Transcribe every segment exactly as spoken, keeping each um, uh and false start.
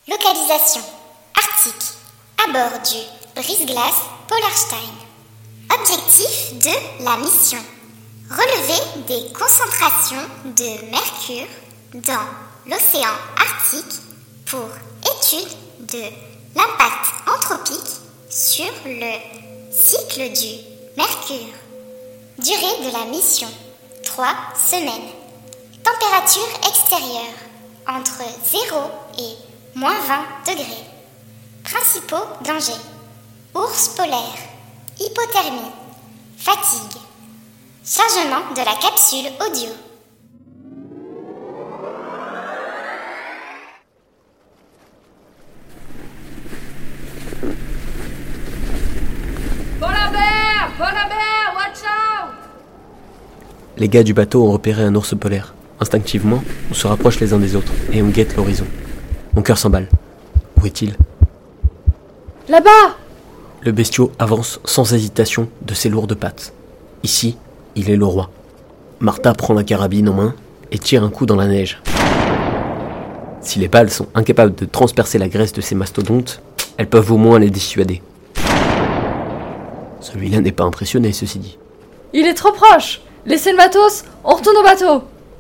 Localisation Arctique, à bord du brise-glace Polarstein. Objectif de la mission: relever des concentrations de mercure dans l'océan Arctique pour étude de l'impact anthropique sur le cycle du mercure. Durée de la mission: trois semaines. Température extérieure: entre zéro et moins vingt degrés. Principaux dangers: ours polaire, hypothermie, fatigue. Chargement de la capsule audio. Polar bear! Polar bear! Watch out! Les gars du bateau ont repéré un ours polaire. Instinctivement, on se rapproche les uns des autres et on guette l'horizon. Mon cœur s'emballe. Où est-il ? Là-bas! Le bestiau avance sans hésitation de ses lourdes pattes. Ici, il est le roi. Martha prend la carabine en main et tire un coup dans la neige. Si les balles sont incapables de transpercer la graisse de ces mastodontes, elles peuvent au moins les dissuader. Celui-là n'est pas impressionné, ceci dit. Il est trop proche! Laissez le matos, on retourne au bateau!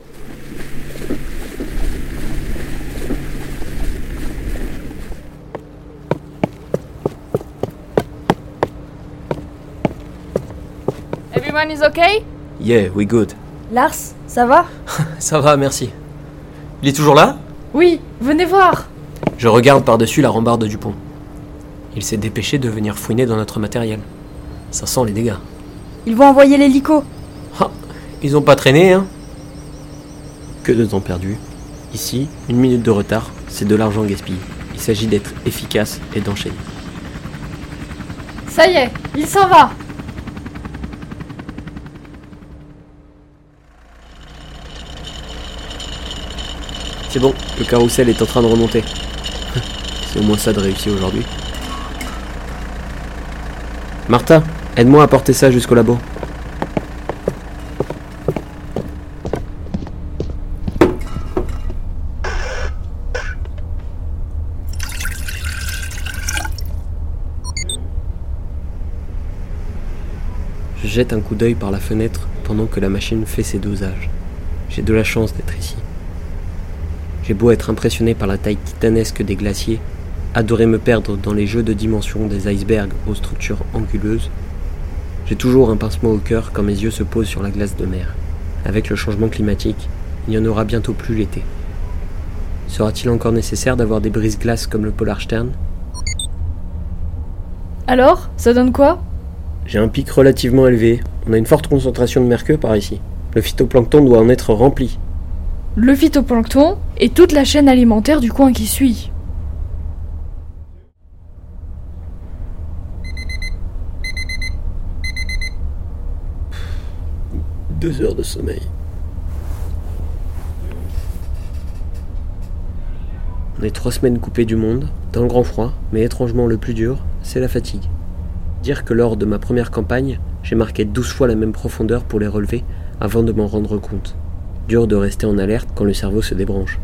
Everyone is okay? Yeah, we good. Lars, ça va? Ça va, merci. Il est toujours là ? Oui, venez voir! Je regarde par-dessus la rambarde du pont. Il s'est dépêché de venir fouiner dans notre matériel. Ça sent les dégâts. Ils vont envoyer l'hélico. Ah, ils ont pas traîné, hein ? Que de temps perdu. Ici, une minute de retard, c'est de l'argent gaspillé. Il s'agit d'être efficace et d'enchaîner. Ça y est, il s'en va! C'est bon, le carrousel est en train de remonter. C'est au moins ça de réussir aujourd'hui. Martha, aide-moi à porter ça jusqu'au labo. Je jette un coup d'œil par la fenêtre pendant que la machine fait ses dosages. J'ai de la chance d'être ici. J'ai beau être impressionné par la taille titanesque des glaciers, adorer me perdre dans les jeux de dimension des icebergs aux structures anguleuses, j'ai toujours un pincement au cœur quand mes yeux se posent sur la glace de mer. Avec le changement climatique, il n'y en aura bientôt plus l'été. Sera-t-il encore nécessaire d'avoir des brise-glaces comme le Polarstern ? Alors, ça donne quoi? J'ai un pic relativement élevé. On a une forte concentration de mercure par ici. Le phytoplancton doit en être rempli. Le phytoplancton et toute la chaîne alimentaire du coin qui suit. Deux heures de sommeil. On est trois semaines coupés du monde, dans le grand froid, mais étrangement le plus dur, c'est la fatigue. Dire que lors de ma première campagne, j'ai marqué douze fois la même profondeur pour les relever avant de m'en rendre compte. Dur de rester en alerte quand le cerveau se débranche.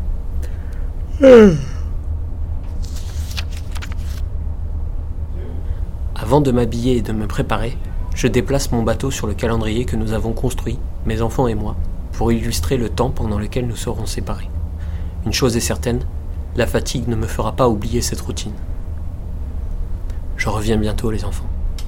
Avant de m'habiller et de me préparer, je déplace mon bateau sur le calendrier que nous avons construit, mes enfants et moi, pour illustrer le temps pendant lequel nous serons séparés. Une chose est certaine, la fatigue ne me fera pas oublier cette routine. Je reviens bientôt, les enfants.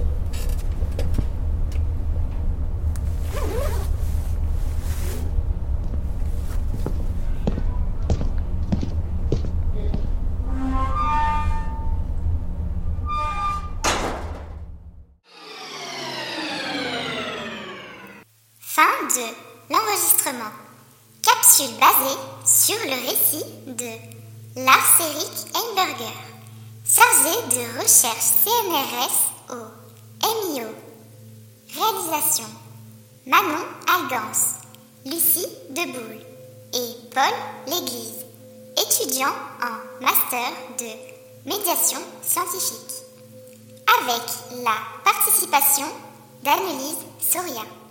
Fin de l'enregistrement. Capsule basée sur le récit de Lars-Erik Heimberger, chargé de recherche C N R S au M I O. Réalisation: Manon Algance, Lucie Deboul et Paul L'Église, étudiant en master de médiation scientifique, avec la participation d'Annelise Soria.